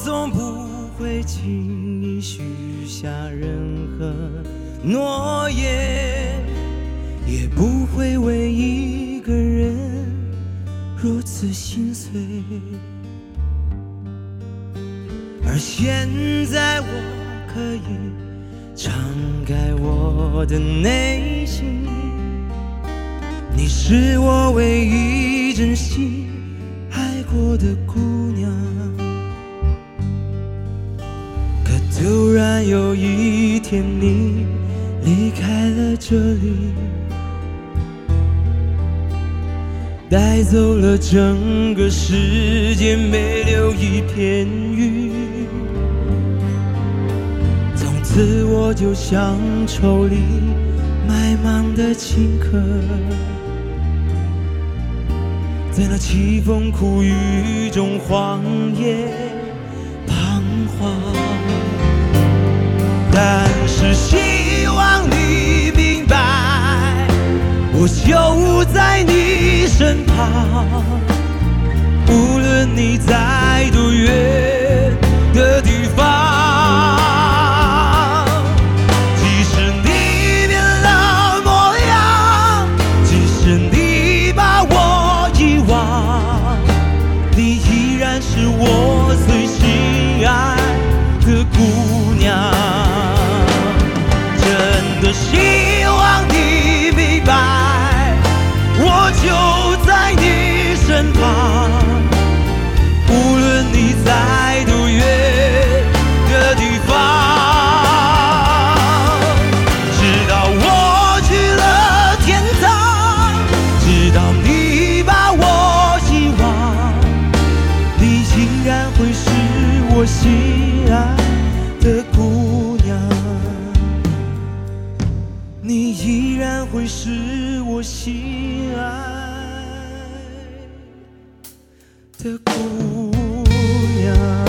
总不会轻易许下任何诺言，也不会为一个人如此心碎。而现在我可以敞开我的内心，你是我唯一真心爱过的姑娘。可突然有一天你离开了这里，带走了整个世界，没留一片云。从此我就像愁里埋芒的青稞，在那凄风苦雨中荒野彷徨。但是希望你明白，我就在你身旁，无论你在多远的地方。即使你变了模样，即使你把我遗忘，你依然是我最心爱的姑娘。真的希望你明白，我就在你身旁，无论你在多远的地方。直到我去了天堂，直到你把我遗忘，你依然会是我心爱的姑娘，你依然会是我心爱的姑娘。